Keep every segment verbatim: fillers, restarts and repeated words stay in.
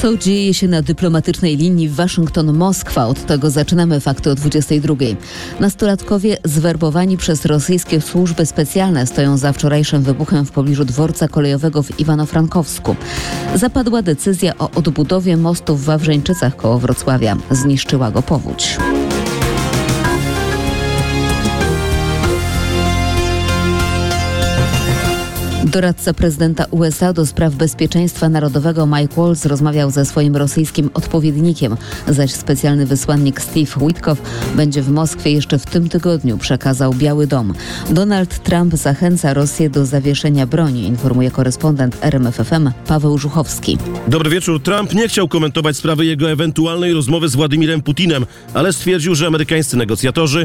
Co dzieje się na dyplomatycznej linii Waszyngton-Moskwa? Od tego zaczynamy fakty o dwudziestej drugiej. Nastolatkowie zwerbowani przez rosyjskie służby specjalne stoją za wczorajszym wybuchem w pobliżu dworca kolejowego w Iwano-Frankowsku. Zapadła decyzja o odbudowie mostu w Wawrzeńczycach koło Wrocławia. Zniszczyła go powódź. Doradca prezydenta U S A do spraw bezpieczeństwa narodowego Mike Waltz rozmawiał ze swoim rosyjskim odpowiednikiem, zaś specjalny wysłannik Steve Witkoff będzie w Moskwie jeszcze w tym tygodniu, przekazał Biały Dom. Donald Trump zachęca Rosję do zawieszenia broni, informuje korespondent R M F F M Paweł Żuchowski. Dobry wieczór. Trump nie chciał komentować sprawy jego ewentualnej rozmowy z Władimirem Putinem, ale stwierdził, że amerykańscy negocjatorzy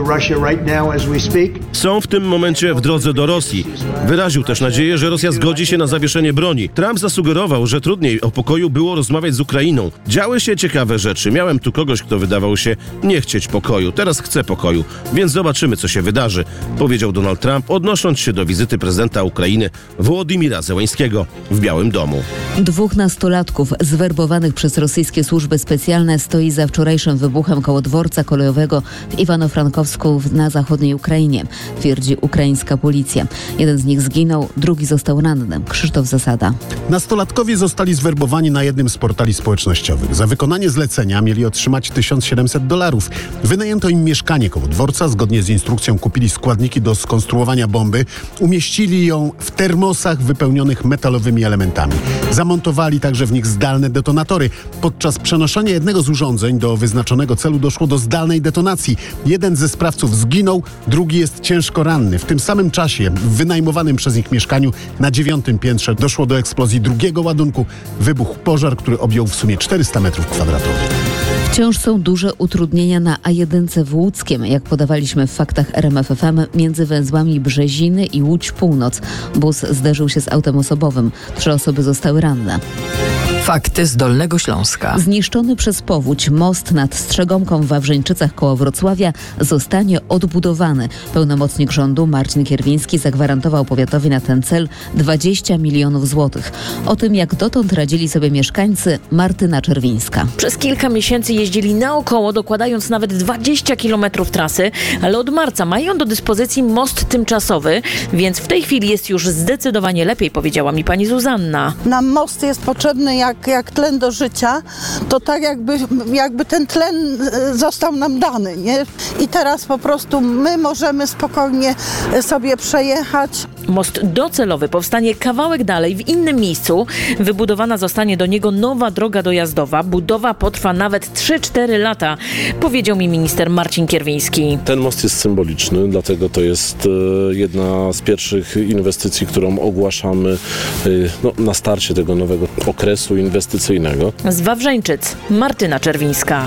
są w tym momencie w drodze do Rosji. Wyraził też nadzieję, że Rosja zgodzi się na zawieszenie broni. Trump zasugerował, że trudniej o pokoju było rozmawiać z Ukrainą. Działy się ciekawe rzeczy. Miałem tu kogoś, kto wydawał się nie chcieć pokoju. Teraz chce pokoju, więc zobaczymy, co się wydarzy, powiedział Donald Trump, odnosząc się do wizyty prezydenta Ukrainy Wołodymira Zełańskiego w Białym Domu. Dwóch nastolatków zwerbowanych przez rosyjskie służby specjalne stoi za wczorajszym wybuchem koło dworca kolejowego w Iwano-Frankowsku na zachodniej Ukrainie, twierdzi ukraińska policja. Jeden z nich zginął, drugi został ranny. Krzysztof Zasada. Nastolatkowie zostali zwerbowani na jednym z portali społecznościowych. Za wykonanie zlecenia mieli otrzymać tysiąc siedemset dolarów. Wynajęto im mieszkanie koło dworca. Zgodnie z instrukcją kupili składniki do skonstruowania bomby. Umieścili ją w termosach wypełnionych metalowymi elementami. Zamontowali także w nich zdalne detonatory. Podczas przenoszenia jednego z urządzeń do wyznaczonego celu doszło do zdalnej detonacji. Jeden ze sprawców zginął, drugi jest ciężko ranny. W tym samym czasie w wynajmowanym przez nich mieszkaniu na dziewiątym piętrze doszło do eksplozji drugiego ładunku. Wybuchł pożar, który objął w sumie czterysta metrów kwadratowych. Wciąż są duże utrudnienia na A jeden w Łódzkiem. Jak podawaliśmy w faktach R M F F M, między węzłami Brzeziny i Łódź Północ. Bus zderzył się z autem osobowym. Trzy osoby zostały ranne. Fakty z Dolnego Śląska. Zniszczony przez powódź most nad Strzegomką w Wawrzeńczycach koło Wrocławia zostanie odbudowany. Pełnomocnik rządu Marcin Kierwiński zagwarantował powiatowi na ten cel dwadzieścia milionów złotych. O tym, jak dotąd radzili sobie mieszkańcy, Martyna Czerwińska. Przez kilka miesięcy jeździli naokoło, dokładając nawet dwadzieścia kilometrów trasy, ale od marca mają do dyspozycji most tymczasowy, więc w tej chwili jest już zdecydowanie lepiej, powiedziała mi pani Zuzanna. Nam most jest potrzebny jak, jak tlen do życia, to tak jakby, jakby ten tlen został nam dany, nie? I teraz po prostu my możemy spokojnie sobie przejechać. Most docelowy powstanie kawałek dalej, w innym miejscu. Wybudowana zostanie do niego nowa droga dojazdowa. Budowa potrwa nawet trzy cztery lata, powiedział mi minister Marcin Kierwiński. Ten most jest symboliczny, dlatego to jest jedna z pierwszych inwestycji, którą ogłaszamy no, na starcie tego nowego okresu inwestycyjnego. Z Wawrzeńczyc Martyna Czerwińska.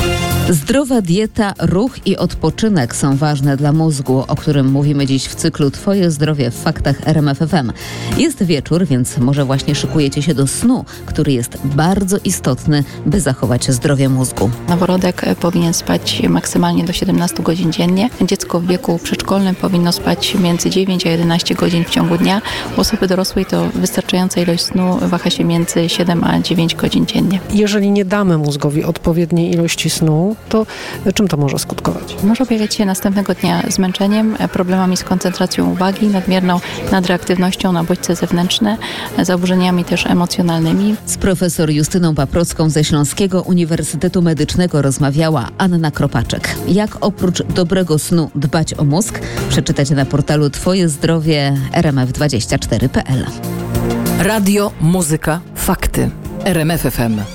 Zdrowa dieta, ruch i odpoczynek są ważne dla mózgu, o którym mówimy dziś w cyklu Twoje zdrowie w faktach R M F F M. Jest wieczór, więc może właśnie szykujecie się do snu, który jest bardzo istotny, by zachować zdrowie mózgu. Noworodek powinien spać maksymalnie do siedemnastu godzin dziennie. Dziecko w wieku przedszkolnym powinno spać między dziewięć a jedenaście godzin w ciągu dnia. U osoby dorosłej to wystarczająca ilość snu waha się między siedem a dziewięć godzin dziennie. Jeżeli nie damy mózgowi odpowiedniej ilości snu, to czym to może skutkować? Może objawiać się następnego dnia zmęczeniem, problemami z koncentracją uwagi, nadmierną nadreaktywnością na bodźce zewnętrzne, zaburzeniami też emocjonalnymi. Z profesor Justyną Paprocką ze Śląskiego Uniwersytetu Medycznego rozmawiała Anna Kropaczek. Jak oprócz dobrego snu dbać o mózg? Przeczytajcie na portalu Twoje zdrowie R M F dwadzieścia cztery kropka p l. Radio, muzyka, fakty. R M F F M.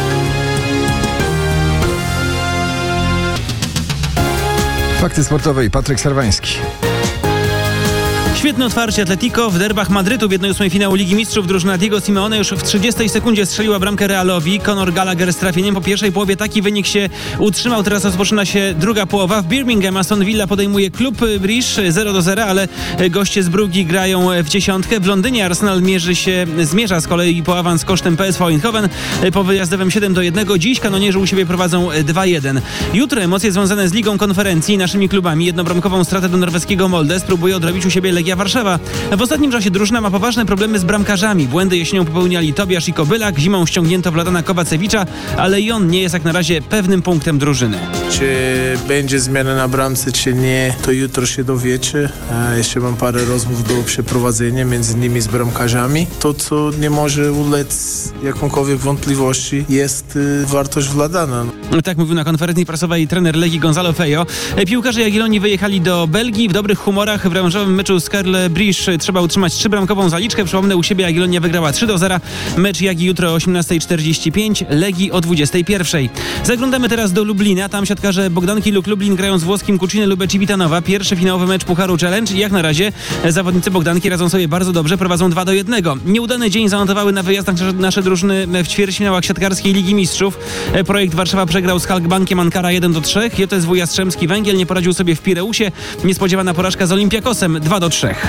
Fakty sportowe i Patryk Sarwański. Świetne otwarcie Atletico w derbach Madrytu w jednej ósmej finału Ligi Mistrzów. Drużyna Diego Simeone już w trzydziestej sekundzie strzeliła bramkę Realowi. Conor Gallagher z trafieniem. Po pierwszej połowie taki wynik się utrzymał. Teraz rozpoczyna się druga połowa. W Birmingham Aston Villa podejmuje klub Bridge zero do zera, ale goście z Bruggi grają w dziesiątkę. W Londynie Arsenal mierzy się, zmierza z kolei po awans kosztem P S V Eindhoven po wyjazdowym siedem do jednego. Dziś kanonierzy u siebie prowadzą dwa jeden. Jutro emocje związane z Ligą Konferencji i naszymi klubami. Jednobramkową stratę do norweskiego Molde spróbuje odrobić u siebie Legia Warszawa. W ostatnim czasie drużyna ma poważne problemy z bramkarzami. Błędy jesienią popełniali Tobiasz i Kobylak, zimą ściągnięto Wladana Kowacewicza, ale i on nie jest jak na razie pewnym punktem drużyny. Czy będzie zmiana na bramce, czy nie, to jutro się dowiecie. A jeszcze mam parę rozmów do przeprowadzenia, między innymi z bramkarzami. To, co nie może ulec jakąkolwiek wątpliwości, jest y, wartość Wladana. Tak mówił na konferencji prasowej trener Legii Gonzalo Feio. Piłkarze Jagiellonii wyjechali do Belgii w dobrych humorach. W rewanżowym meczu z Scarle Briche trzeba utrzymać trzybramkową zaliczkę. Przypomnę, u siebie Jagiellonia wygrała trzy do zera. Mecz Jagii jutro o osiemnasta czterdzieści pięć, Legii o dwudziestej pierwszej. Zaglądamy teraz do Lublina. Tam siatkarze Bogdanki Luk Lublin grają z włoskim Kuciny Lube Civitanowa. Pierwszy finałowy mecz Pucharu Challenge i jak na razie zawodnicy Bogdanki radzą sobie bardzo dobrze, prowadzą dwa do jednego. Nieudany dzień zanotowały na wyjazdach nasze drużyny w ćwierćfinałach siatkarskiej Ligi Mistrzów. Projekt Warszawa przegrał z Halkbankiem Ankara jeden do trzech. J S W Jastrzębski Węgiel nie poradził sobie w Pireusie. Niespodziewana porażka z Olympiakosem dwa do trzech.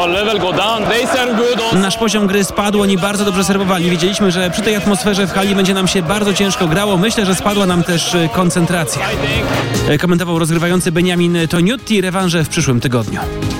Nasz poziom gry spadł, oni bardzo dobrze serwowali. Wiedzieliśmy, że przy tej atmosferze w hali będzie nam się bardzo ciężko grało. Myślę, że spadła nam też koncentracja. Komentował rozgrywający Beniamin Toniutti. Rewanże w przyszłym tygodniu.